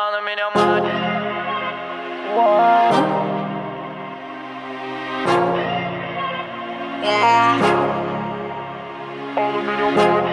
Она меня манит. Она меня манит.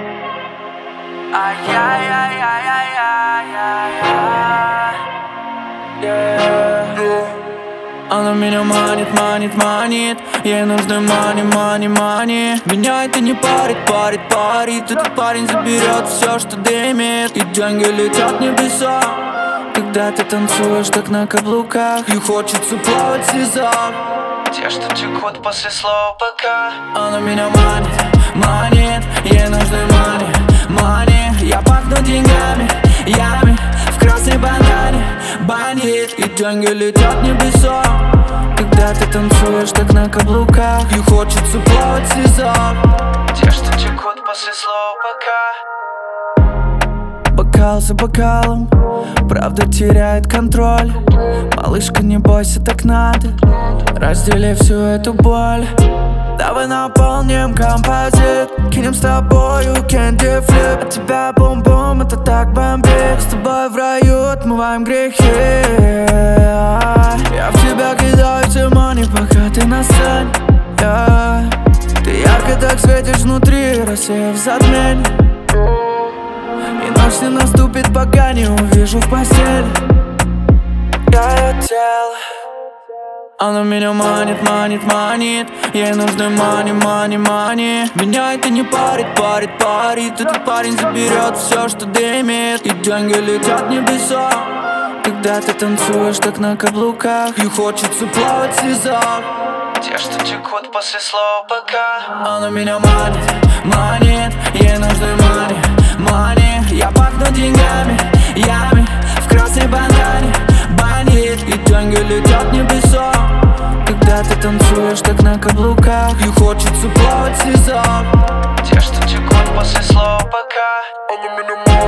Она меня манит, манит, манит. Ей нужны мани, мани, мани. Меня это не парит, парит, парит. Этот парень заберет все, что дымит. И деньги летят в небеса, когда ты танцуешь так на каблуках. И хочется плавать в слезах, те, что текут после слова пока. Она меня манит, манит. Ей нужны мани, мани. Я пахну деньгами, ями в красной бандане. Бандит, и деньги летят в небеса, когда ты танцуешь так на каблуках. И хочется плавать в слезах, те, что текут после слова пока. Бокал за бокалом, правда теряет контроль. Малышка, не бойся, так надо. Раздели всю эту боль. Давай наполним композит, кинем с тобою candy flip. От тебя бум-бум, это так бомбит. С тобой в раю отмываем грехи. Я в тебя кидаю все money, пока ты на сцене. Ты ярко так светишь внутри, рассеяв затмение. И ночь не наступит, пока не увижу в постели я ее тело. Она меня манит, манит, манит. Ей нужны мани, мани, мани. Меня это не парит, парит, парит. Этот парень заберет все, что дымит. И деньги летят в небеса, когда ты танцуешь так на каблуках. И хочется плавать в слезах, те, что текут после слова пока. Она меня манит, манит. Ей нужны мани, мани. Я пахну деньгами, ями в красной бандане. Бандит, и деньги летят в небеса, когда ты танцуешь так на каблуках. И хочется плавать в слезах, те, что текут после слова пока. Она меня манит.